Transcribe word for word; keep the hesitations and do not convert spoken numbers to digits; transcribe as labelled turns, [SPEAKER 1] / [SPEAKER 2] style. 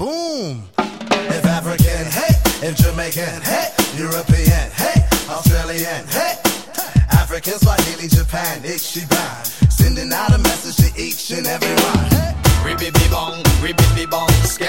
[SPEAKER 1] boom. If African, hey, if Jamaican, hey, European, hey, Australian, hey, African, Swahili, Japan, Ichiban, sending out a message to each and every one. Hey.
[SPEAKER 2] Ribby bong, ribby bong,